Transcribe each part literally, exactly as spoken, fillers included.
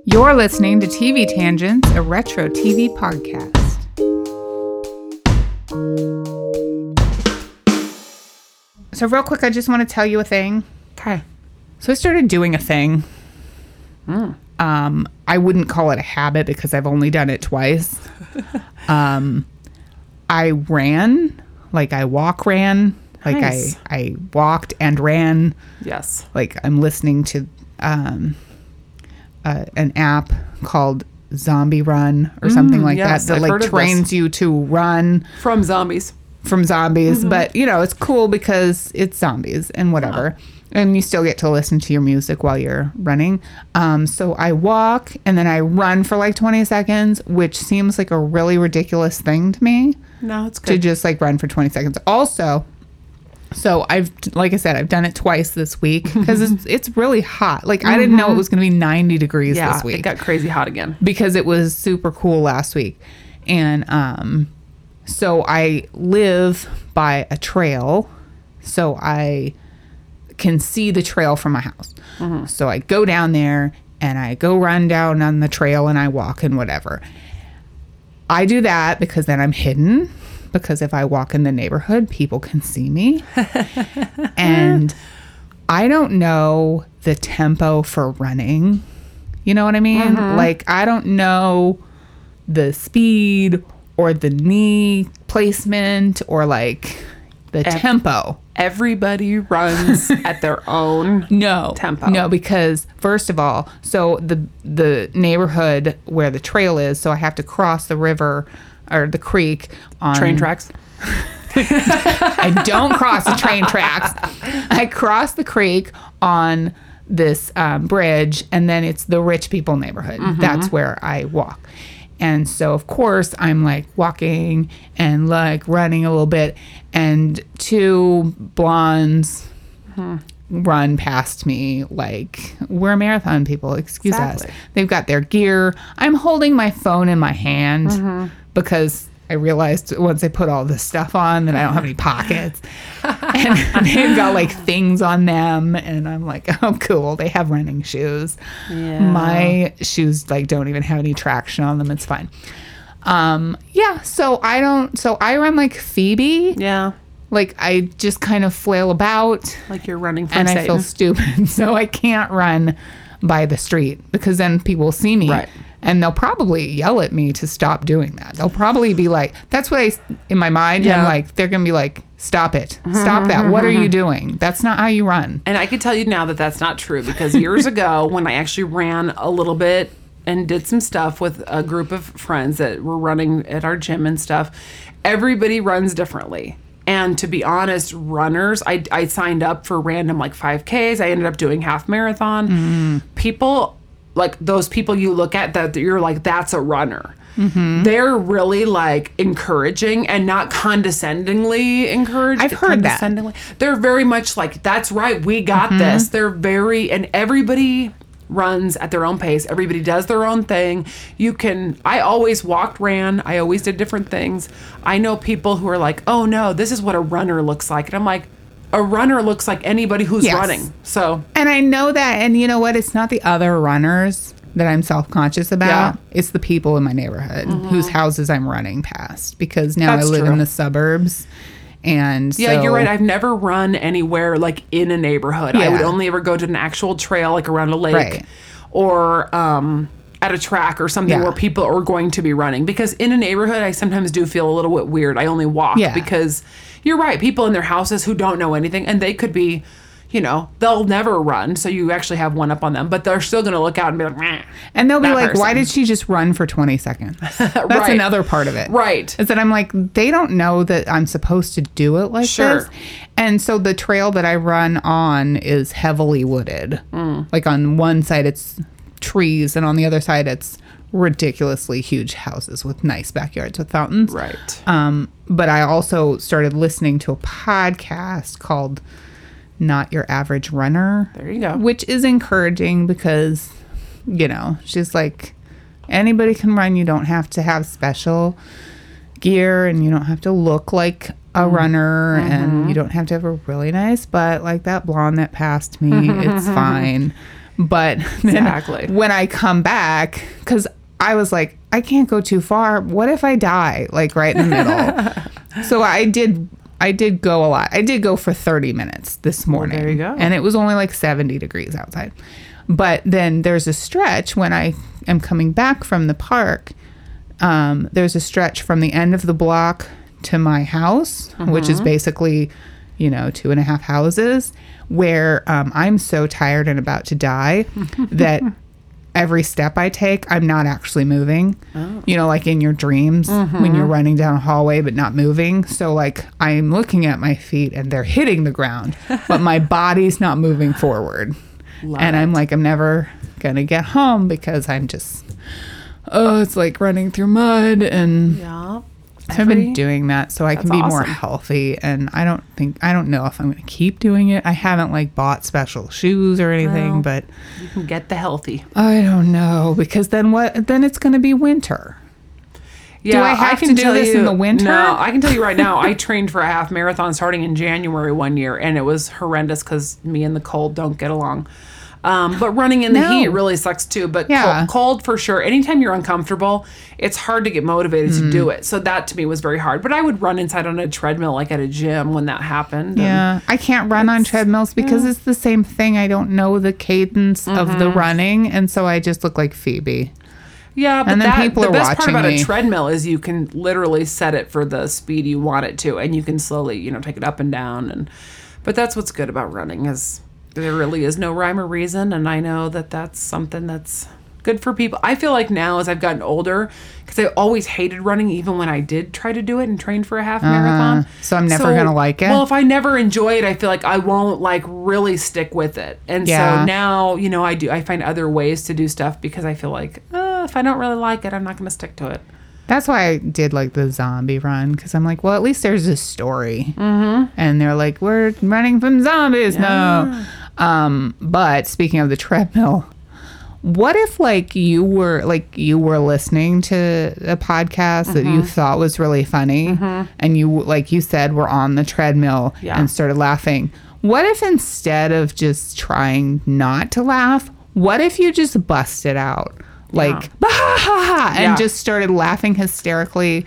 You're listening to T V Tangents, a retro T V podcast. So real quick, I just want to tell you a thing. Okay. So I started doing a thing. Mm. Um, I wouldn't call it a habit because I've only done it twice. um, I ran, like I walk ran, like Nice. I, I walked and ran. Yes. Like I'm listening to um, uh, an app called Zombie Run or something Mm, like yes, that that I've like heard of trains this. you to run From zombies. from zombies. Mm-hmm. But, you know, it's cool because it's zombies and whatever. And you still get to listen to your music while you're running. Um, so I walk and then I run for like twenty seconds, which seems like a really ridiculous thing to me. No, it's To good. just like run for twenty seconds. Also, so I've, like I said, I've done it twice this week because it's, it's really hot. Like I didn't know it was going to be ninety degrees yeah, this week it got crazy hot again. because it was super cool last week. And um, so I live by a trail, so I can see the trail from my house. Mm-hmm. So I go down there and I go run down on the trail and I walk and whatever. I do that because then I'm hidden, because if I walk in the neighborhood, people can see me. And I don't know the tempo for running. You know what I mean? Mm-hmm. Like, I don't know the speed or the knee placement or like the Ev- tempo. Everybody runs at their own. No tempo. No, because first of all, so the the neighborhood where the trail is, so I have to cross the river or the creek on Train tracks. I don't cross the train tracks. I cross the creek on this um, bridge, and then it's the rich people neighborhood. Mm-hmm. That's where I walk. And so, of course, I'm like walking and like running a little bit, and two blondes Mm-hmm. run past me like we're marathon people. Excuse Exactly. us. They've got their gear. I'm holding my phone in my hand Mm-hmm. because I realized once I put all this stuff on that I don't have any pockets. And they've got like things on them. And I'm like, oh, cool. They have running shoes. Yeah. My shoes like don't even have any traction on them. It's fine. Um, yeah. So I don't, so I run like Phoebe. Yeah. Like I just kind of flail about Like you're running from and Satan. I feel stupid. So I can't run by the street because then people will see me. Right. And they'll probably yell at me to stop doing that. They'll probably be like, that's what I, in my mind, Yeah. I'm like, they're going to be like, stop it. Stop that. What are you doing? That's not how you run. And I can tell you now that that's not true, because years ago when I actually ran a little bit and did some stuff with a group of friends that were running at our gym and stuff, everybody runs differently. And to be honest, runners, I, I signed up for random like five Ks. I ended up doing half marathon. Mm. People, like those people you look at that you're like, that's a runner. Mm-hmm. They're really like encouraging and not condescendingly encouraged. I've heard that. condescendingly. They're very much like, that's right, we got Mm-hmm. this. They're very, and everybody runs at their own pace. Everybody does their own thing. You can, I always walked, ran. I always did different things. I know people who are like, oh no, this is what a runner looks like. And I'm like, a runner looks like anybody who's Yes. running. So And I know that. And you know what? It's not the other runners that I'm self-conscious about. Yeah. It's the people in my neighborhood whose houses I'm running past, because now That's I live true. in the suburbs. And yeah, so, you're right. I've never run anywhere like in a neighborhood. I would Yeah. only ever go to an actual trail, like around a lake, Right. or um, at a track or something Yeah. where people are going to be running. Because in a neighborhood, I sometimes do feel a little bit weird. I only walk Yeah. because you're right. People in their houses who don't know anything, and they could be, you know, they'll never run. So you actually have one up on them, but they're still going to look out and be like, meh. And they'll be that like, why person. did she just run for twenty seconds? That's Right. another part of it. Right. Is that I'm like, they don't know that I'm supposed to do it like Sure. this. And so the trail that I run on is heavily wooded. Mm. Like on one side it's trees, and on the other side it's ridiculously huge houses with nice backyards with fountains. Right. Um, but I also started listening to a podcast called Not Your Average Runner. There you go. Which is encouraging because, you know, she's like, anybody can run. You don't have to have special gear, and you don't have to look like a runner, and you don't have to have a really nice butt like that blonde that passed me. It's fine. But then Exactly. when I come back, because I was like, I can't go too far. What if I die? Like right in the middle. So I did I did go a lot. I did go for thirty minutes this morning. Well, there you go. And it was only like seventy degrees outside. But then there's a stretch when I am coming back from the park. Um, there's a stretch from the end of the block to my house, mm-hmm. which is basically, you know, two and a half houses, where um, I'm so tired and about to die that every step I take, I'm not actually moving. Oh. You know, like in your dreams mm-hmm. when you're running down a hallway but not moving. So like I'm looking at my feet and they're hitting the ground, but my body's not moving forward. Love and I'm it. like, I'm never going to get home because I'm just, oh, it's like running through mud. And yeah. I've been doing that so I can be awesome. more healthy. And I don't think, I don't know if I'm going to keep doing it. I haven't like bought special shoes or anything, well, but you can get the healthy. I don't know, because then what, then it's going to be winter. Yeah, do I have I can to do tell this you, in the winter? No, I can tell you right now, I trained for a half marathon starting in January one year, and it was horrendous because me and the cold don't get along. Um, but running in the no. heat really sucks too. But yeah. cold, cold for sure. Anytime you're uncomfortable, it's hard to get motivated mm. to do it. So that to me was very hard. But I would run inside on a treadmill like at a gym when that happened. Yeah, I can't run on treadmills because yeah. it's the same thing. I don't know the cadence mm-hmm. of the running, and so I just look like Phoebe. Yeah, but and then that, people the are best part about me. a treadmill is you can literally set it for the speed you want it to, and you can slowly, you know, take it up and down. And but that's what's good about running is there really is no rhyme or reason, and I know that that's something that's good for people. I feel like now as I've gotten older, because I always hated running even when I did try to do it and train for a half uh-huh. marathon. So I'm never so, going to like it? Well, if I never enjoy it, I feel like I won't like really stick with it. And yeah. so now, you know, I do. I find other ways to do stuff because I feel like uh, if I don't really like it, I'm not going to stick to it. That's why I did like the zombie run, because I'm like, well, at least there's a story. Mm-hmm. And they're like, we're running from zombies. Yeah. No. Um, but speaking of the treadmill, what if like you were like you were listening to a podcast mm-hmm. that you thought was really funny mm-hmm. and you, like you said, were on the treadmill yeah. and started laughing? What if instead of just trying not to laugh, what if you just busted out? Like, yeah. bah, ha, ha, and yeah. just started laughing hysterically,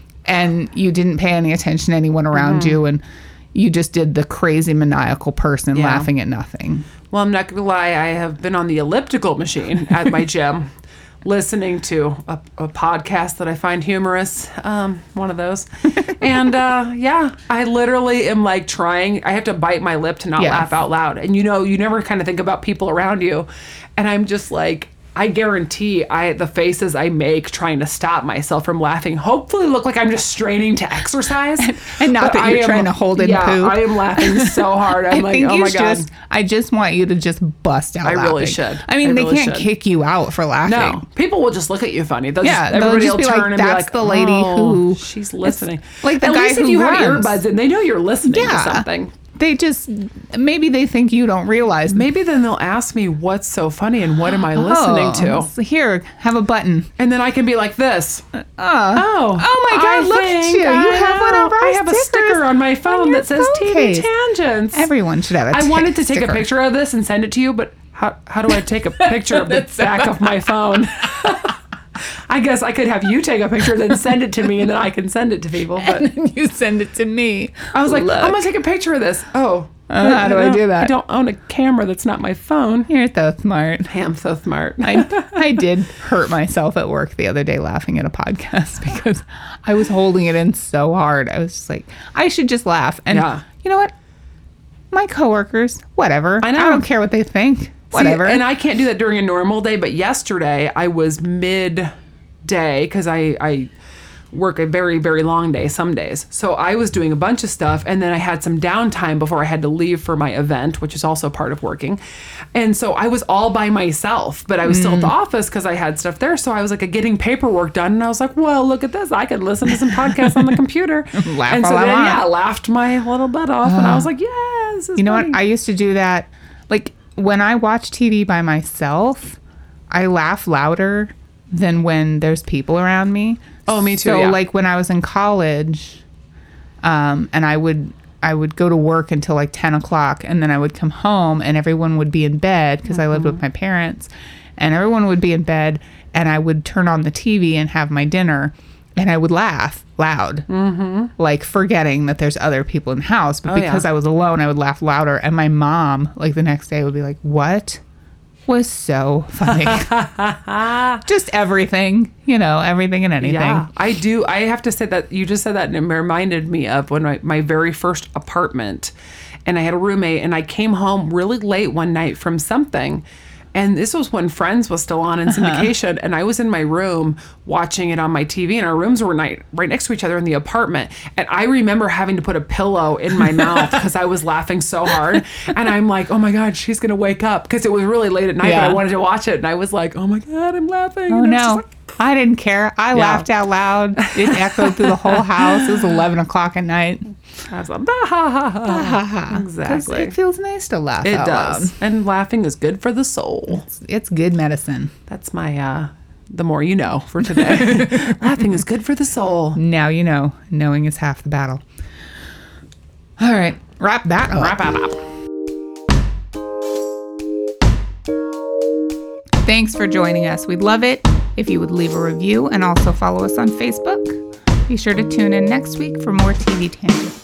and you didn't pay any attention to anyone around mm-hmm. you, and you just did the crazy maniacal person yeah. laughing at nothing. Well, I'm not going to lie. I have been on the elliptical machine at my gym listening to a, a podcast that I find humorous, um, one of those. And, uh, yeah, I literally am, like, trying. I have to bite my lip to not yes. laugh out loud. And, you know, you never kind of think about people around you. And I'm just like... I guarantee I the faces I make trying to stop myself from laughing hopefully look like I'm just straining to exercise. And not that you're am, trying to hold in yeah, poop. I am laughing so hard. I'm I like, think oh you my God. Just, I just want you to just bust out I laughing. really should. I mean, I they really can't should. kick you out for laughing. No. People will just look at you funny. They'll yeah, just, everybody they'll just will be turn like, and be that's like, the lady oh, who... she's listening. Like the At guy least who if you runs. have earbuds in, they know you're listening yeah. to something. They just, maybe they think you don't realize. Maybe then they'll ask me what's so funny and what am I listening oh, to? Here, have a button. And then I can be like this. Uh, oh. Oh my God, I look at you. I You have one of our I have a sticker on my phone on that says phone T V case. Tangents. Everyone should have a I t- wanted to take sticker. a picture of this and send it to you, but how, how do I take a picture of the back of my phone? I guess I could have you take a picture, then send it to me, and then I can send it to people. But and then you send it to me. I was like, Look. I'm going to take a picture of this. Oh. Uh, how do I do that? I don't own a camera that's not my phone. You're so smart. I am so smart. I, I did hurt myself at work the other day laughing at a podcast because I was holding it in so hard. I was just like, I should just laugh. And yeah. you know what? My coworkers, whatever. I know. I don't care what they think. Whatever. See, and I can't do that during a normal day, but yesterday I was midday because I, I work a very, very long day some days. So I was doing a bunch of stuff, and then I had some downtime before I had to leave for my event, which is also part of working. And so I was all by myself, but I was mm. still at the office because I had stuff there. So I was like getting paperwork done, and I was like, well, look at this. I could listen to some podcasts on the computer. Laugh and so all then, I want. yeah, I laughed my little butt off, uh, and I was like, yeah, this is You know funny. what? I used to do that. Like, when I watch T V by myself, I laugh louder than when there's people around me. Oh, me too. So, yeah. like, when I was in college, um, and I would I would go to work until like ten o'clock, and then I would come home and everyone would be in bed because mm-hmm. I lived with my parents, and everyone would be in bed, and I would turn on the T V and have my dinner, and I would laugh loud, mm-hmm. like forgetting that there's other people in the house. But oh, because yeah. I was alone, I would laugh louder. And my mom, like the next day, would be like, what was so funny? Just everything, you know, everything and anything. Yeah, I do. I have to say that you just said that, and it reminded me of when my, my very first apartment, and I had a roommate, and I came home really late one night from something. And this was when Friends was still on in syndication, uh-huh. and I was in my room watching it on my T V, and our rooms were right, right next to each other in the apartment. And I remember having to put a pillow in my mouth because I was laughing so hard. And I'm like, oh my God, she's going to wake up. Because it was really late at night, yeah. but I wanted to watch it. And I was like, oh my God, I'm laughing. Oh and no. Like, I didn't care. I yeah. laughed out loud. It echoed through the whole house. It was eleven o'clock at night. I was like, bah, ha, ha, ha. Bah, ha, ha. Exactly. It feels nice to laugh It out does. loud. And laughing is good for the soul. It's, it's good medicine. That's my, uh, the more you know for today. Laughing is good for the soul. Now you know. Knowing is half the battle. All right. Wrap that up. Wrap that up. Thanks for joining us. We'd love it if you would leave a review and also follow us on Facebook. Be sure to tune in next week for more T V Tangents.